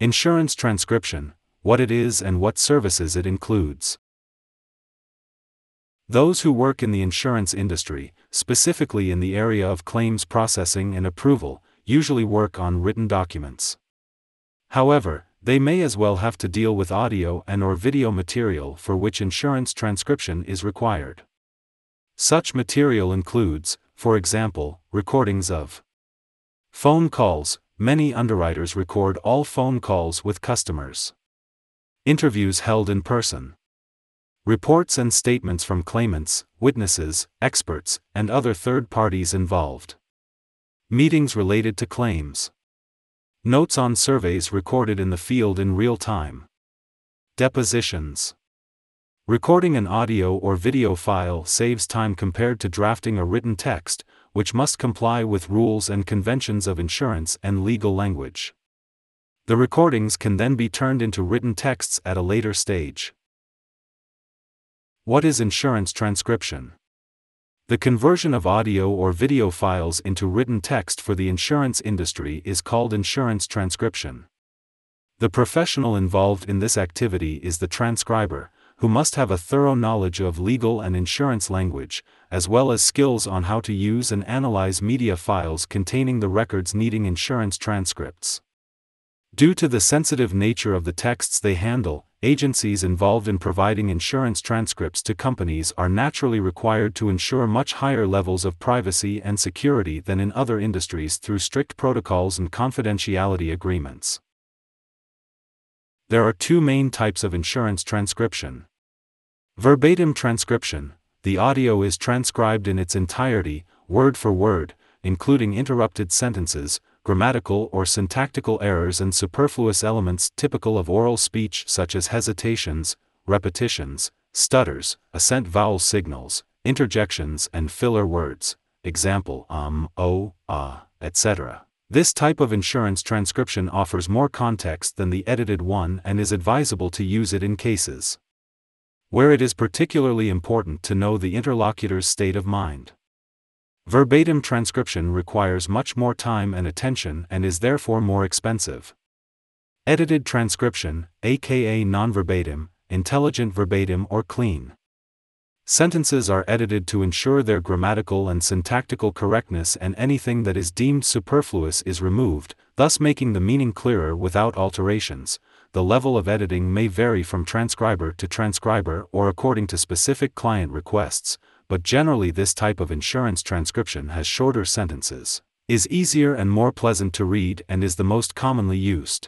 Insurance transcription, what it is and what services it includes. Those who work in the insurance industry, specifically in the area of claims processing and approval, usually work on written documents. However, they may as well have to deal with audio and/or video material for which insurance transcription is required. Such material includes, for example, recordings of phone calls. Many underwriters record all phone calls with customers. Interviews held in person. Reports and statements from claimants, witnesses, experts, and other third parties involved. Meetings related to claims. Notes on surveys recorded in the field in real time. Depositions. Recording an audio or video file saves time compared to drafting a written text, which must comply with rules and conventions of insurance and legal language. The recordings can then be turned into written texts at a later stage. What is insurance transcription? The conversion of audio or video files into written text for the insurance industry is called insurance transcription. The professional involved in this activity is the transcriber, who must have a thorough knowledge of legal and insurance language, as well as skills on how to use and analyze media files containing the records needing insurance transcripts. Due to the sensitive nature of the texts they handle, agencies involved in providing insurance transcripts to companies are naturally required to ensure much higher levels of privacy and security than in other industries through strict protocols and confidentiality agreements. There are two main types of insurance transcription. Verbatim transcription: the audio is transcribed in its entirety, word for word, including interrupted sentences, grammatical or syntactical errors and superfluous elements typical of oral speech such as hesitations, repetitions, stutters, accent vowel signals, interjections and filler words, example oh, etc. This type of insurance transcription offers more context than the edited one and is advisable to use it in cases where it is particularly important to know the interlocutor's state of mind. Verbatim transcription requires much more time and attention and is therefore more expensive. Edited transcription, aka non-verbatim, intelligent verbatim or clean. Sentences are edited to ensure their grammatical and syntactical correctness, and anything that is deemed superfluous is removed, thus making the meaning clearer without alterations. The level of editing may vary from transcriber to transcriber or according to specific client requests, but generally this type of insurance transcription has shorter sentences, is easier and more pleasant to read, and is the most commonly used.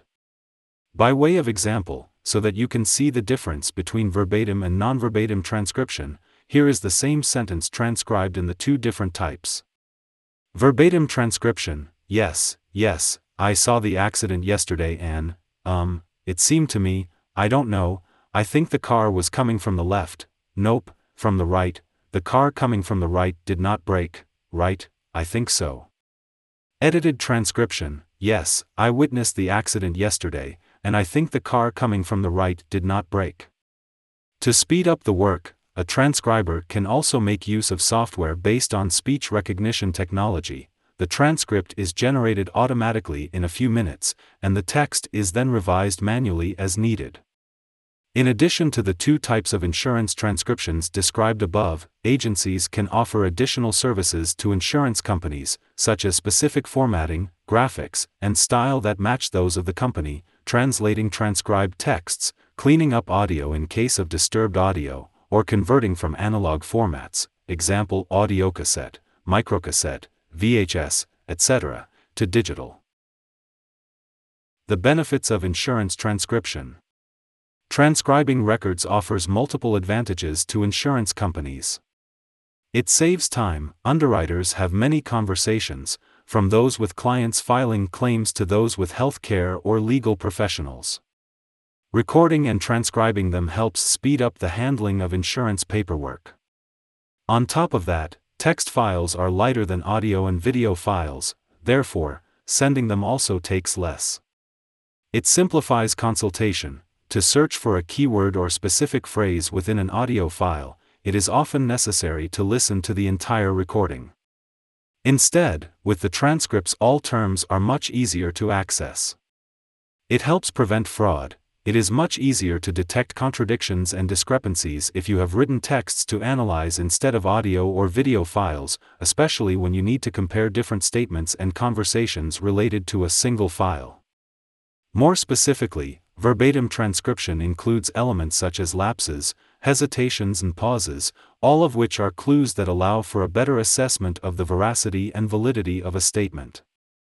By way of example, so that you can see the difference between verbatim and non-verbatim transcription, here is the same sentence transcribed in the two different types. Verbatim transcription: yes, I saw the accident yesterday and, it seemed to me, I don't know, I think the car was coming from the left, nope, from the right, the car coming from the right did not brake, right, I think so. Edited transcription: yes, I witnessed the accident yesterday, and I think the car coming from the right did not brake. To speed up the work, a transcriber can also make use of software based on speech recognition technology. The transcript is generated automatically in a few minutes, and the text is then revised manually as needed. In addition to the two types of insurance transcriptions described above, agencies can offer additional services to insurance companies, such as specific formatting, graphics, and style that match those of the company, translating transcribed texts, cleaning up audio in case of disturbed audio, or converting from analog formats, example audiocassette, microcassette, VHS, etc., to digital. The benefits of insurance transcription. Transcribing records offers multiple advantages to insurance companies. It saves time. Underwriters have many conversations, from those with clients filing claims to those with healthcare or legal professionals. Recording and transcribing them helps speed up the handling of insurance paperwork. On top of that, text files are lighter than audio and video files, therefore, sending them also takes less. It simplifies consultation. To search for a keyword or specific phrase within an audio file, it is often necessary to listen to the entire recording. Instead, with the transcripts all terms are much easier to access. It helps prevent fraud. It is much easier to detect contradictions and discrepancies if you have written texts to analyze instead of audio or video files, especially when you need to compare different statements and conversations related to a single file. More specifically, verbatim transcription includes elements such as lapses, hesitations and pauses, all of which are clues that allow for a better assessment of the veracity and validity of a statement.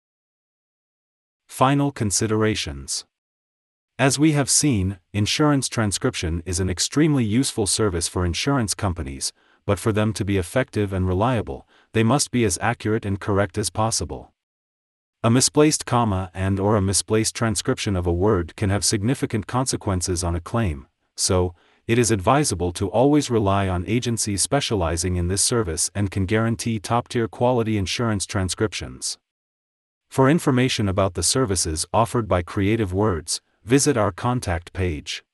Final considerations. As we have seen, insurance transcription is an extremely useful service for insurance companies, but for them to be effective and reliable, they must be as accurate and correct as possible. A misplaced comma and/or a misplaced transcription of a word can have significant consequences on a claim, so it is advisable to always rely on agencies specializing in this service and can guarantee top-tier quality insurance transcriptions. For information about the services offered by Creative Words, visit our contact page.